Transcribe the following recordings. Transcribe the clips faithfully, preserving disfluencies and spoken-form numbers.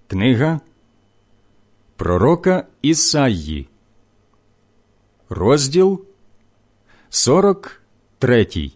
Книга пророка Ісаї, розділ сорок третій.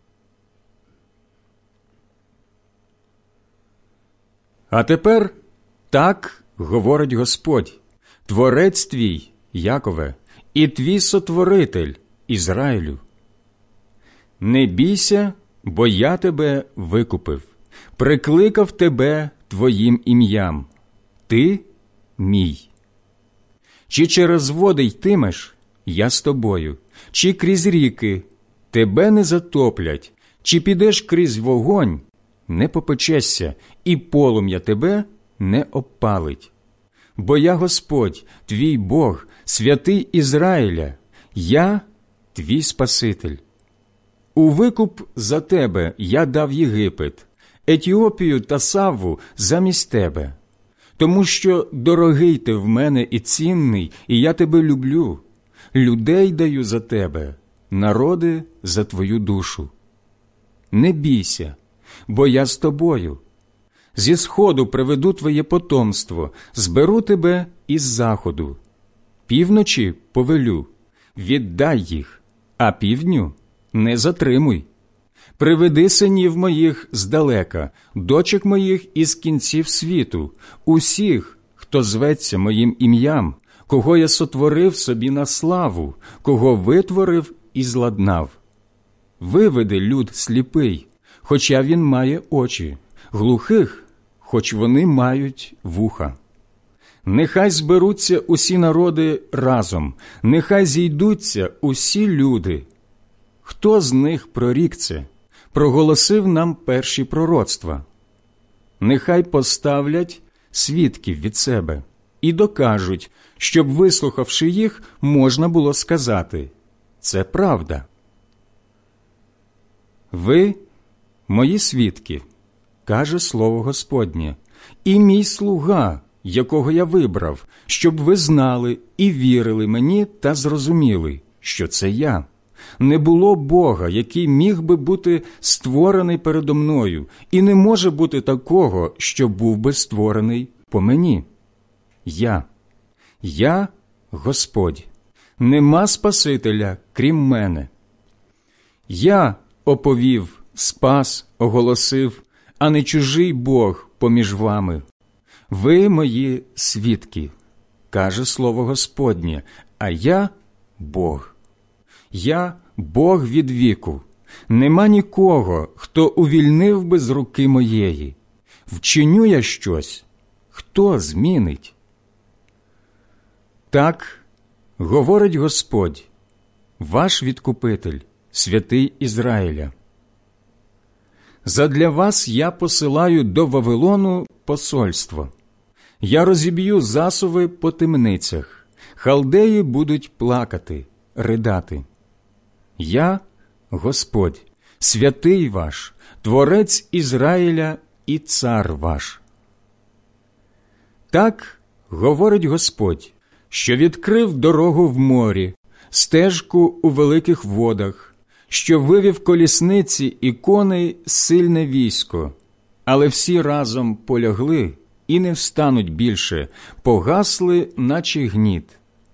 А тепер так говорить Господь, Творець твій, Якове, і твій Сотворитель, Ізраїлю. Не бійся, бо я тебе викупив, прикликав тебе твоїм ім'ям. Ти мій. Чи через води йтимеш, я з тобою, чи крізь ріки, тебе не затоплять, чи підеш крізь вогонь, не попечешся, і полум'я тебе не обпалить. Бо я Господь, твій Бог, святий Ізраїля, я твій Спаситель. У викуп за тебе я дав Єгипет, Етіопію та Савву замість тебе. Тому що дорогий ти в мене і цінний, і я тебе люблю. Людей даю за тебе, народи за твою душу. Не бійся, бо я з тобою. Зі сходу приведу твоє потомство, зберу тебе із заходу. Півночі повелю, віддай їх, а півдню не затримуй. Приведи синів моїх здалека, дочок моїх із кінців світу, усіх, хто зветься моїм ім'ям, кого я сотворив собі на славу, кого витворив і зладнав. Виведи люд сліпий, хоча він має очі, глухих, хоч вони мають вуха. Нехай зберуться усі народи разом, нехай зійдуться усі люди. Хто з них прорік це? Проголосив нам перші пророцтва. Нехай поставлять свідків від себе і докажуть, щоб, вислухавши їх, можна було сказати – це правда. Ви – мої свідки, каже слово Господнє, і мій слуга, якого я вибрав, щоб ви знали і вірили мені та зрозуміли, що це я. Не було Бога, який міг би бути створений передо мною, і не може бути такого, що був би створений по мені. Я, я Господь, нема Спасителя, крім мене. Я оповів, спас, оголосив, а не чужий Бог поміж вами. Ви мої свідки, каже слово Господнє, а я Бог. Я Бог від віку, нема нікого, хто увільнив би з руки моєї. Вчиню я щось, хто змінить? Так говорить Господь, ваш Відкупитель, святий Ізраїля. Задля вас я посилаю до Вавилону посольство. Я розіб'ю засуви по темницях, халдеї будуть плакати, ридати. Я – Господь, святий ваш, Творець Ізраїля і цар ваш. Так говорить Господь, що відкрив дорогу в морі, стежку у великих водах, що вивів колісниці і коней сильне військо, але всі разом полягли і не встануть більше, погасли, наче гніт.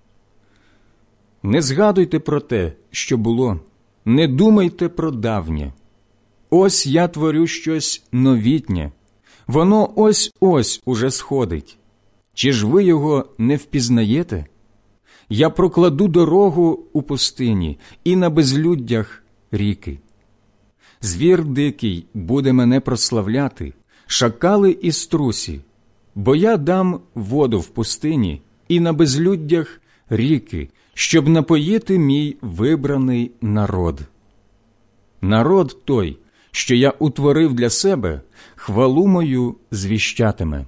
Не згадуйте про те, що було, не думайте про давнє. Ось я творю щось новітнє, воно ось-ось уже сходить. Чи ж ви його не впізнаєте? Я прокладу дорогу у пустині і на безлюддях ріки. Звір дикий буде мене прославляти, шакали і струсі, бо я дам воду в пустині і на безлюддях ріки, щоб напоїти мій вибраний народ. Народ той, що я утворив для себе, хвалу мою звіщатиме.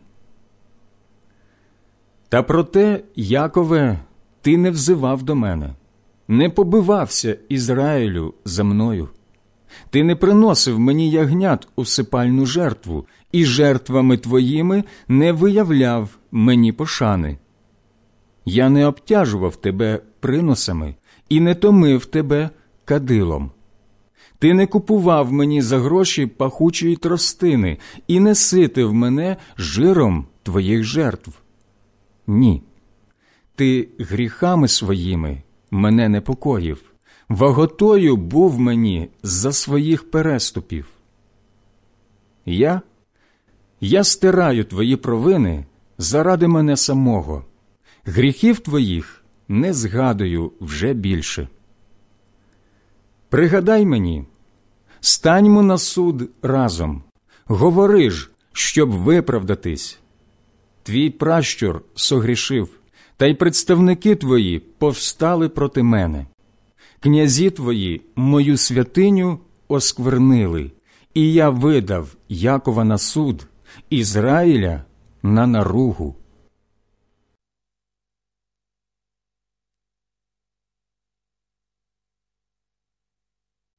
Та проте, Якове, ти не взивав до мене, не побивався, Ізраїлю, за мною. Ти не приносив мені ягнят у сипальну жертву, і жертвами твоїми не виявляв мені пошани. Я не обтяжував тебе приносами і не томив тебе кадилом. Ти не купував мені за гроші пахучої тростини і не ситив мене жиром твоїх жертв. Ні, ти гріхами своїми мене непокоїв, ваготою був мені за своїх переступів. Я, я стираю твої провини заради мене самого, гріхів твоїх не згадую вже більше. Пригадай мені, станьмо на суд разом, говори ж, щоб виправдатись. Твій пращур согрішив, та й представники твої повстали проти мене. Князі твої мою святиню осквернили, і я видав Якова на суд, Ізраїля на наругу.